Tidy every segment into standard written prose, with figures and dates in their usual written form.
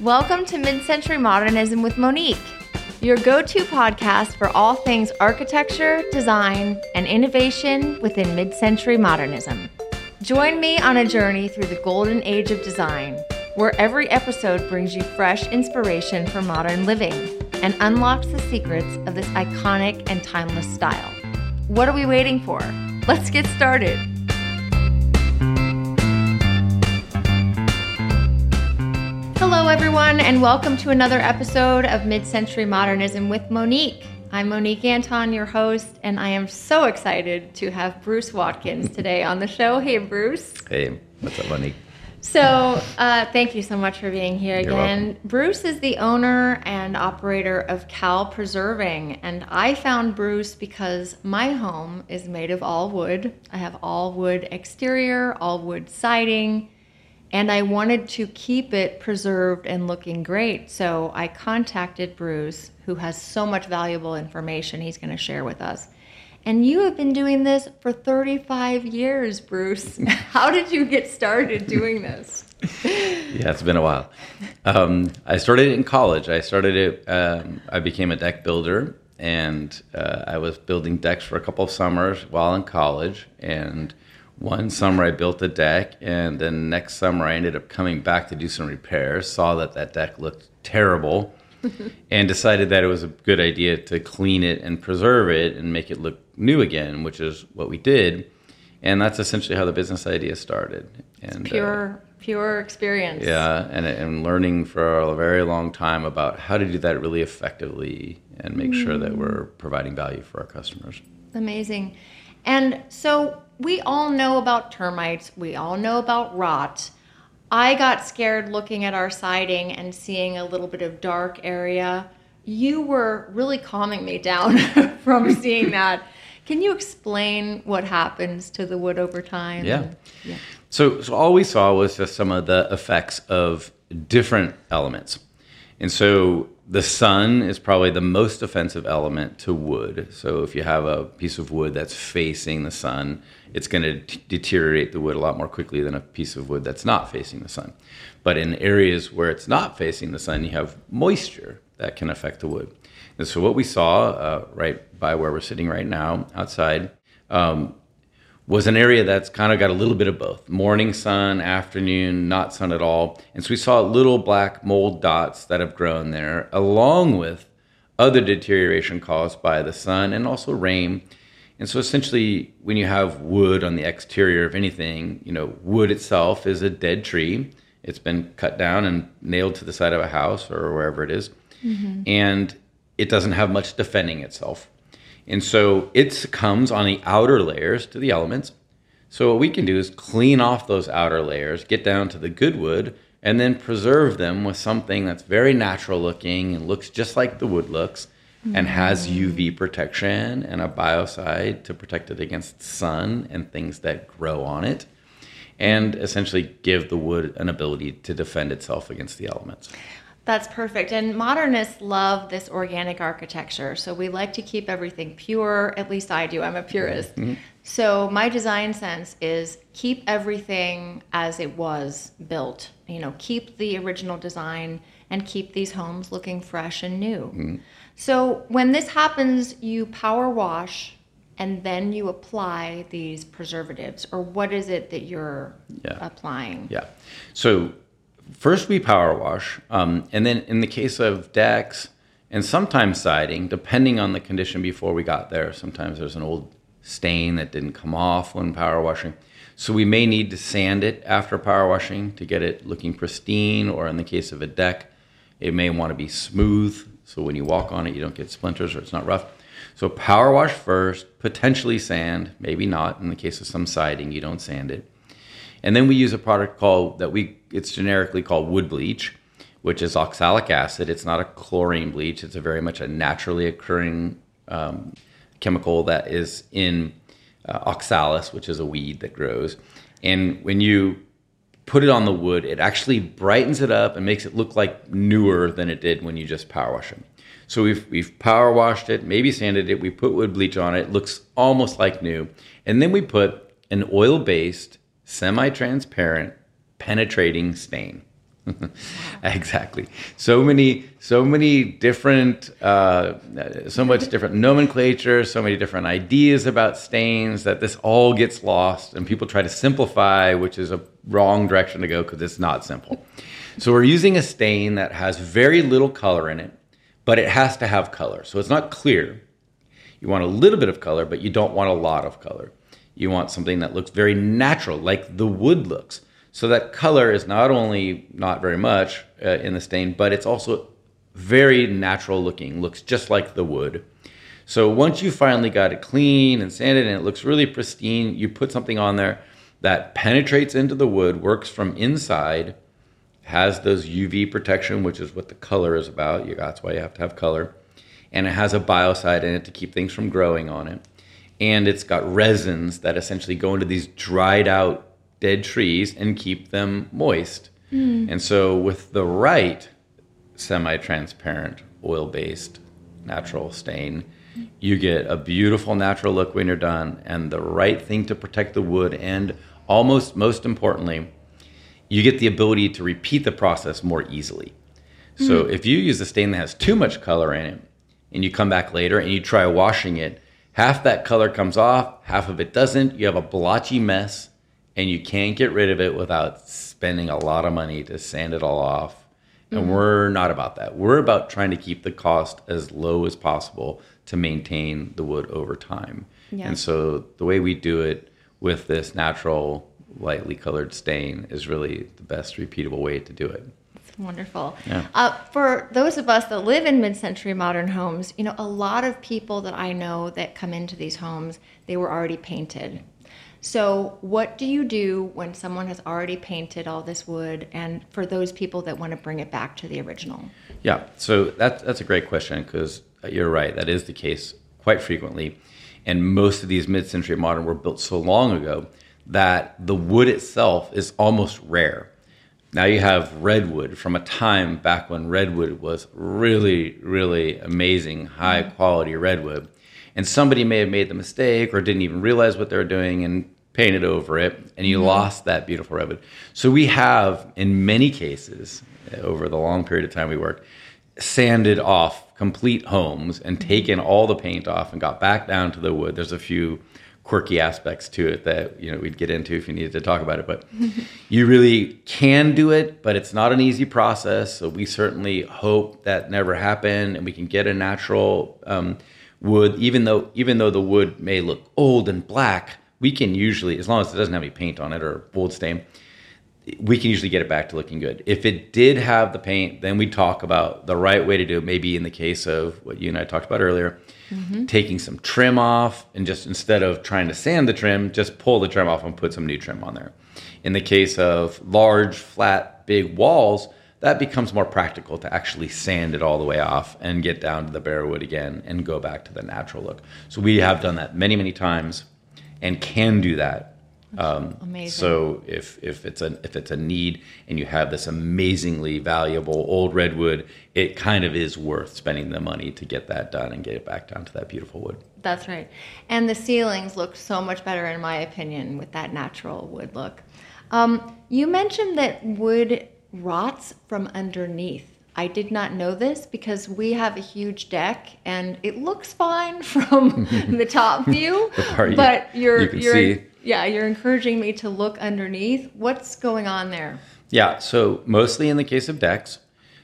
Welcome to Mid-Century Modernism with Monique, your go-to podcast for all things architecture, design, and innovation within mid-century modernism. Join me on a journey through the golden age of design, where every episode brings you fresh inspiration for modern living and unlocks the secrets of this iconic and timeless style. What are we waiting for? Let's get started. Hello, everyone, and welcome to another episode of Mid-Century Modernism with Monique. I'm Monique Anton, your host, and I am so excited to have Bruce Watkins today on the show. Hey, Bruce. Hey, what's up, Monique? So, thank you so much for being here You're again. welcome. Bruce is the owner and operator of Cal Preserving, and I found Bruce because my home is made of all wood. I have all wood exterior, all wood siding, and I wanted to keep it preserved and looking great. So I contacted Bruce, who has so much valuable information he's going to share with us. And you have been doing this for 35 years, Bruce. How did you get started doing this? Yeah, it's been a while. I started it in college. I became a deck builder, and I was building decks for a couple of summers while in college. And one summer I built a deck, and then next summer I ended up coming back to do some repairs, saw that deck looked terrible, and decided that it was a good idea to clean it and preserve it and make it look new again, which is what we did. And that's essentially how the business idea started. And Pure experience. Yeah, and learning for a very long time about how to do that really effectively and make sure that we're providing value for our customers. Amazing. And so we all know about termites. We all know about rot. I got scared looking at our siding and seeing a little bit of dark area. You were really calming me down from seeing that. Can you explain what happens to the wood over time? Yeah. So all we saw was just some of the effects of different elements. And so the sun is probably the most offensive element to wood. So if you have a piece of wood that's facing the sun, it's going to deteriorate the wood a lot more quickly than a piece of wood that's not facing the sun. But in areas where it's not facing the sun, you have moisture that can affect the wood. And so what we saw right by where we're sitting right now outside was an area that's kind of got a little bit of both. Morning sun, afternoon, not sun at all. And so we saw little black mold dots that have grown there, along with other deterioration caused by the sun and also rain. And so essentially, when you have wood on the exterior of anything, wood itself is a dead tree. It's been cut down and nailed to the side of a house or wherever it is. Mm-hmm. And it doesn't have much defending itself. And so it succumbs on the outer layers to the elements. So what we can do is clean off those outer layers, get down to the good wood, and then preserve them with something that's very natural looking and looks just like the wood looks, and has UV protection and a biocide to protect it against sun and things that grow on it, and essentially give the wood an ability to defend itself against the elements. That's perfect. And modernists love this organic architecture. So we like to keep everything pure. At least I do. I'm a purist. Mm-hmm. So my design sense is keep everything as it was built. Keep the original design and keep these homes looking fresh and new. Mm-hmm. So when this happens, you power wash and then you apply these preservatives. Or what is it that you're applying? Yeah. So first we power wash, and then in the case of decks and sometimes siding, depending on the condition before we got there, sometimes there's an old stain that didn't come off when power washing. So we may need to sand it after power washing to get it looking pristine, or in the case of a deck, it may want to be smooth, so when you walk on it, you don't get splinters or it's not rough. So power wash first, potentially sand, maybe not. In the case of some siding, you don't sand it. And then we use a product it's generically called wood bleach, which is oxalic acid. It's not a chlorine bleach. It's very much a naturally occurring chemical that is in oxalis, which is a weed that grows. And when you put it on the wood, it actually brightens it up and makes it look like newer than it did when you just power wash it. So we've power washed it, maybe sanded it. We put wood bleach on it. It looks almost like new. And then we put an oil-based, semi-transparent, penetrating stain. Exactly. So many different, so much different nomenclature, so many different ideas about stains that this all gets lost, and people try to simplify, which is a wrong direction to go because it's not simple. So we're using a stain that has very little color in it, but it has to have color. So it's not clear. You want a little bit of color, but you don't want a lot of color. You want something that looks very natural, like the wood looks. So that color is not only not very much in the stain, but it's also very natural looking, looks just like the wood. So once you finally got it clean and sanded and it looks really pristine, you put something on there that penetrates into the wood, works from inside, has those UV protection, which is what the color is about. That's why you have to have color. And it has a biocide in it to keep things from growing on it. And it's got resins that essentially go into these dried out dead trees and keep them moist. And so with the right semi-transparent oil-based natural stain, you get a beautiful natural look when you're done, and the right thing to protect the wood, and almost most importantly, you get the ability to repeat the process more easily. So if you use a stain that has too much color in it and you come back later and you try washing it, half that color comes off, half of it doesn't. You have a blotchy mess, and you can't get rid of it without spending a lot of money to sand it all off. And we're not about that. We're about trying to keep the cost as low as possible to maintain the wood over time. Yeah. And so the way we do it with this natural, lightly colored stain is really the best repeatable way to do it. It's wonderful. Yeah. For those of us that live in mid-century modern homes, a lot of people that I know that come into these homes, they were already painted. So what do you do when someone has already painted all this wood, and for those people that want to bring it back to the original? Yeah, so that's a great question, because you're right, that is the case quite frequently. And most of these mid-century modern were built so long ago that the wood itself is almost rare. Now you have redwood from a time back when redwood was really, really amazing, high quality redwood. And somebody may have made the mistake or didn't even realize what they were doing and painted over it, and you lost that beautiful redwood. So we have, in many cases, over the long period of time we worked, sanded off complete homes and taken all the paint off and got back down to the wood. There's a few quirky aspects to it that we'd get into if you needed to talk about it, but you really can do it, but it's not an easy process. So we certainly hope that never happen, and we can get a natural wood, even though the wood may look old and black, we can usually, as long as it doesn't have any paint on it or mold stain, we can usually get it back to looking good. If it did have the paint, then we talk about the right way to do it. Maybe in the case of what you and I talked about earlier, taking some trim off, and just instead of trying to sand the trim, just pull the trim off and put some new trim on there. In the case of large, flat, big walls, that becomes more practical to actually sand it all the way off and get down to the bare wood again and go back to the natural look. So we have done that many, many times and can do that. Amazing. So if it's a need and you have this amazingly valuable old redwood, it kind of is worth spending the money to get that done and get it back down to that beautiful wood. That's right. And the ceilings look so much better, in my opinion, with that natural wood look. You mentioned that wood rots from underneath. I did not know this because we have a huge deck and it looks fine from the top view, but you're encouraging me to look underneath. What's going on there? Yeah, so mostly in the case of decks,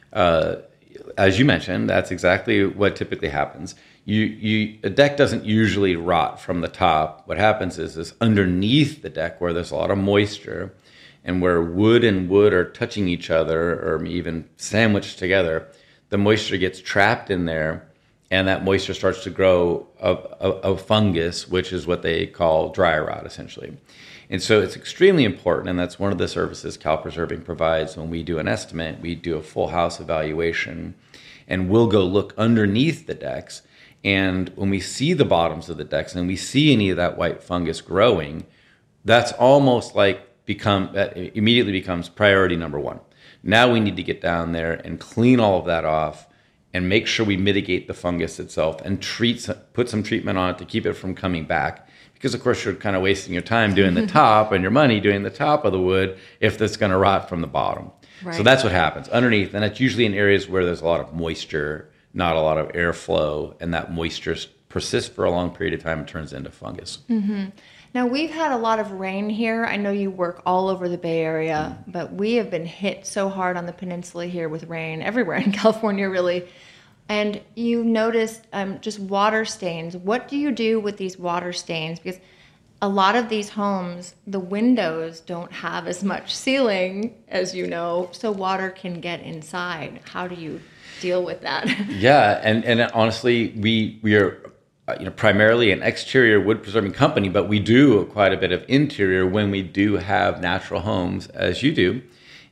as you mentioned, that's exactly what typically happens. A deck doesn't usually rot from the top. What happens is underneath the deck, where there's a lot of moisture and where wood and wood are touching each other or even sandwiched together, the moisture gets trapped in there, and that moisture starts to grow a fungus, which is what they call dry rot, essentially. And so it's extremely important, and that's one of the services Cal Preserving provides. When we do an estimate, we do a full house evaluation, and we'll go look underneath the decks. And when we see the bottoms of the decks and we see any of that white fungus growing, that's almost like that immediately becomes priority number one. Now we need to get down there and clean all of that off and make sure we mitigate the fungus itself and put some treatment on it to keep it from coming back. because of course you're kind of wasting your time doing the top and your money doing the top of the wood if that's going to rot from the bottom. Right. So that's what happens underneath, and that's usually in areas where there's a lot of moisture, not a lot of airflow, and that moisture persists for a long period of time and turns into fungus. Mm-hmm. Now, we've had a lot of rain here. I know you work all over the Bay Area, but we have been hit so hard on the peninsula here with rain, everywhere in California, really. And you noticed just water stains. What do you do with these water stains? Because a lot of these homes, the windows don't have as much ceiling, as you know, so water can get inside. How do you deal with that? Yeah, and honestly, we are primarily an exterior wood preserving company, but we do quite a bit of interior when we do have natural homes, as you do.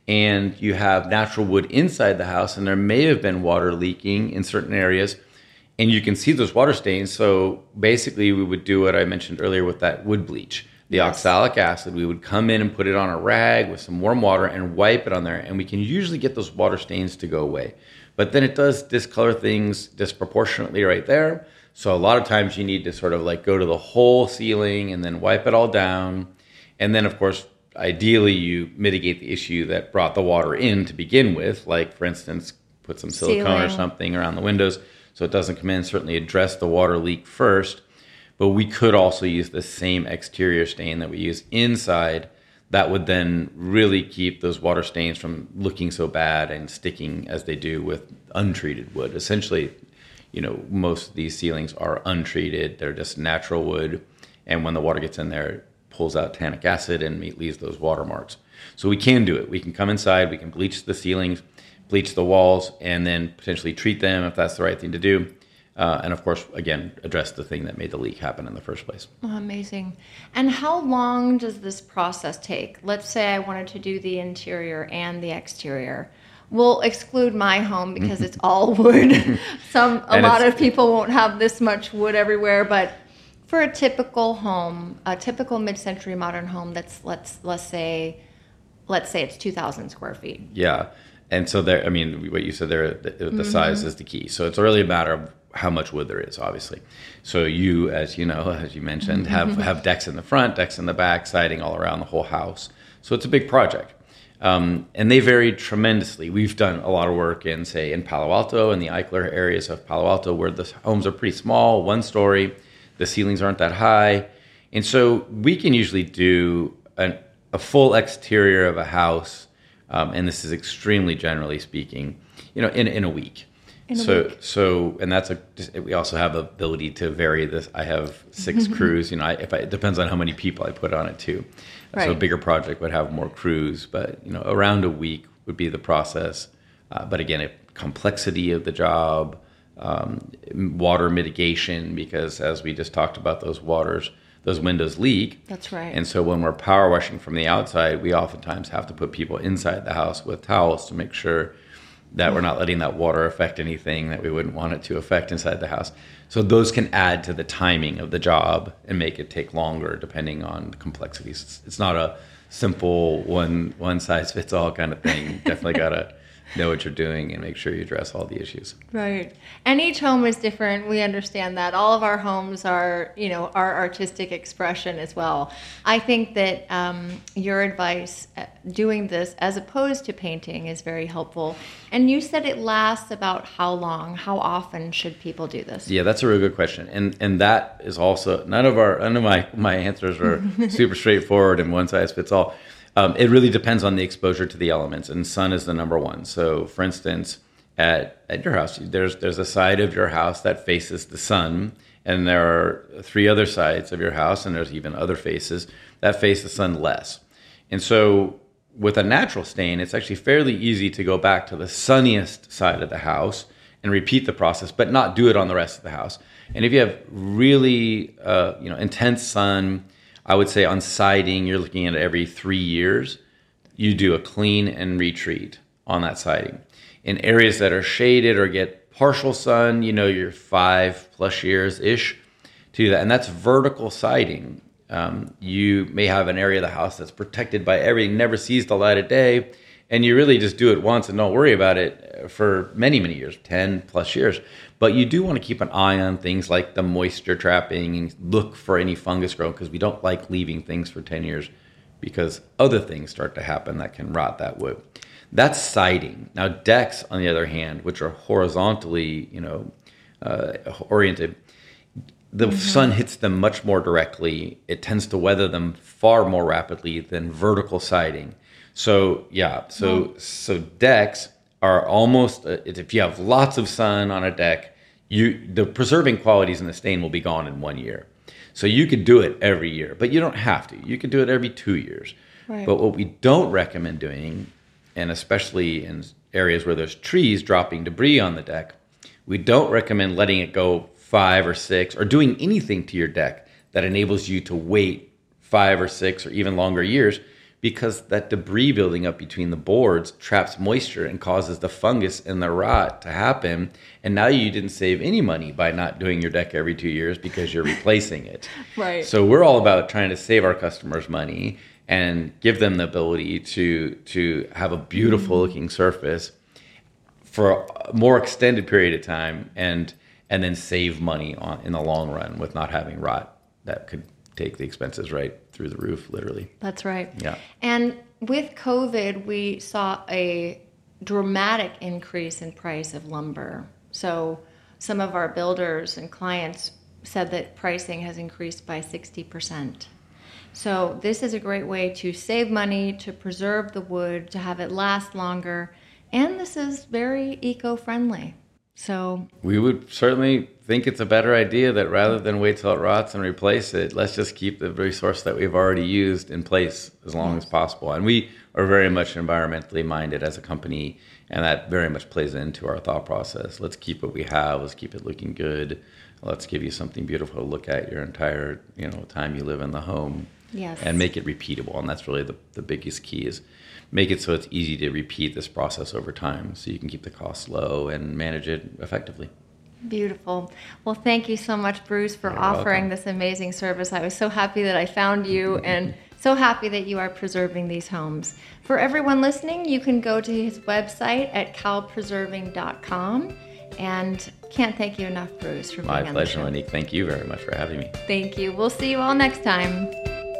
And you have natural wood inside the house, and there may have been water leaking in certain areas, and you can see those water stains. So basically, we would do what I mentioned earlier with that wood bleach, the oxalic acid. We would come in and put it on a rag with some warm water and wipe it on there, and we can usually get those water stains to go away. But then it does discolor things disproportionately right there. So a lot of times you need to sort of like go to the whole ceiling and then wipe it all down. And then, of course, ideally you mitigate the issue that brought the water in to begin with, like, for instance, put some silicone or something around the windows so it doesn't come in. Certainly address the water leak first. But we could also use the same exterior stain that we use inside that would then really keep those water stains from looking so bad and sticking as they do with untreated wood. Essentially, most of these ceilings are untreated. They're just natural wood. And when the water gets in there, it pulls out tannic acid and leaves those watermarks. So we can do it. We can come inside, we can bleach the ceilings, bleach the walls, and then potentially treat them if that's the right thing to do. And of course, again, address the thing that made the leak happen in the first place. Oh, amazing. And how long does this process take? Let's say I wanted to do the interior and the exterior. We'll exclude my home because it's all wood. A lot of people won't have this much wood everywhere, but for a typical home, a typical mid-century modern home that's let's say it's 2,000 square feet. Yeah. And so there, what you said there, the size is the key. So it's really a matter of how much wood there is, obviously. So you, as you mentioned, have decks in the front, decks in the back, siding all around the whole house. So it's a big project. And they vary tremendously. We've done a lot of work in Palo Alto and the Eichler areas of Palo Alto where the homes are pretty small, one story, the ceilings aren't that high. And so we can usually do a full exterior of a house, and this is extremely generally speaking, in a week. And that's we also have the ability to vary this. I have 6 crews, it depends on how many people I put on it too. Right. So a bigger project would have more crews, but around a week would be the process. But again, complexity of the job, water mitigation, because as we just talked about, those windows leak. That's right. And so when we're power washing from the outside, we oftentimes have to put people inside the house with towels to make sure that we're not letting that water affect anything that we wouldn't want it to affect inside the house. So those can add to the timing of the job and make it take longer depending on the complexities. It's not a simple one size fits all kind of thing. Definitely got to know what you're doing and make sure you address all the issues. Right. And each home is different. We understand that. All of our homes are, our artistic expression as well. I think that your advice doing this as opposed to painting is very helpful. And you said it lasts about how long? How often should people do this? Yeah, that's a really good question. And that is also, none of my answers are super straightforward and one size fits all. It really depends on the exposure to the elements, and sun is the number one. So, for instance, at your house, there's a side of your house that faces the sun, and there are 3 other sides of your house, and there's even other faces that face the sun less. And so, with a natural stain, it's actually fairly easy to go back to the sunniest side of the house and repeat the process, but not do it on the rest of the house. And if you have really, intense sun, I would say on siding, you're looking at every 3 years, you do a clean and retreat on that siding. In areas that are shaded or get partial sun, you're 5+ years-ish to do that. And that's vertical siding. You may have an area of the house that's protected by everything, never sees the light of day, And you really just do it once and don't worry about it for many, many years, 10 plus years. But you do want to keep an eye on things like the moisture trapping and look for any fungus growth, because we don't like leaving things for 10 years because other things start to happen that can rot that wood. That's siding. Now, decks, on the other hand, which are horizontally, oriented, the sun hits them much more directly. It tends to weather them far more rapidly than vertical siding. So decks are almost, if you have lots of sun on a deck, the preserving qualities in the stain will be gone in 1 year. So you could do it every year, but you don't have to. You could do it every 2 years. Right. But what we don't recommend doing, and especially in areas where there's trees dropping debris on the deck, we don't recommend letting it go 5 or 6 or doing anything to your deck that enables you to wait 5 or 6 or even longer years, because that debris building up between the boards traps moisture and causes the fungus and the rot to happen. And now you didn't save any money by not doing your deck every 2 years because you're replacing it. Right. So we're all about trying to save our customers money and give them the ability to have a beautiful looking surface for a more extended period of time, and then save money in the long run with not having rot that could take the expenses right through the roof, literally. That's right. Yeah. And with COVID, we saw a dramatic increase in price of lumber. So some of our builders and clients said that pricing has increased by 60%. So this is a great way to save money, to preserve the wood, to have it last longer. And this is very eco-friendly. So we would certainly think it's a better idea that rather than wait till it rots and replace it, let's just keep the resource that we've already used in place as long as possible. And we are very much environmentally minded as a company, and that very much plays into our thought process. Let's keep what we have. Let's keep it looking good. Let's give you something beautiful to look at your entire time you live in the home. Yes. And make it repeatable. And that's really the biggest key, is make it so it's easy to repeat this process over time, so you can keep the costs low and manage it effectively. Beautiful. Well, thank you so much, Bruce, for You're offering welcome. this amazing service. I was so happy that I found you and so happy that you are preserving these homes. For everyone listening, you can go to his website at calpreserving.com. And can't thank you enough, Bruce, for being on the show. My pleasure, Monique. Thank you very much for having me. Thank you. We'll see you all next time.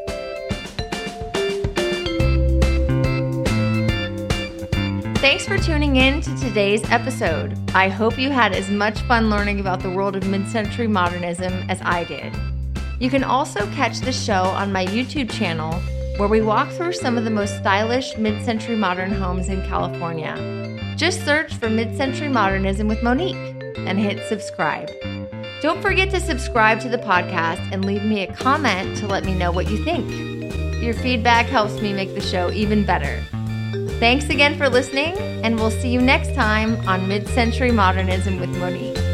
Thanks for tuning in to today's episode. I hope you had as much fun learning about the world of mid-century modernism as I did. You can also catch the show on my YouTube channel, where we walk through some of the most stylish mid-century modern homes in California. Just search for Mid-Century Modernism with Monique and hit subscribe. Don't forget to subscribe to the podcast and leave me a comment to let me know what you think. Your feedback helps me make the show even better. Thanks again for listening, and we'll see you next time on Mid-Century Modernism with Monique.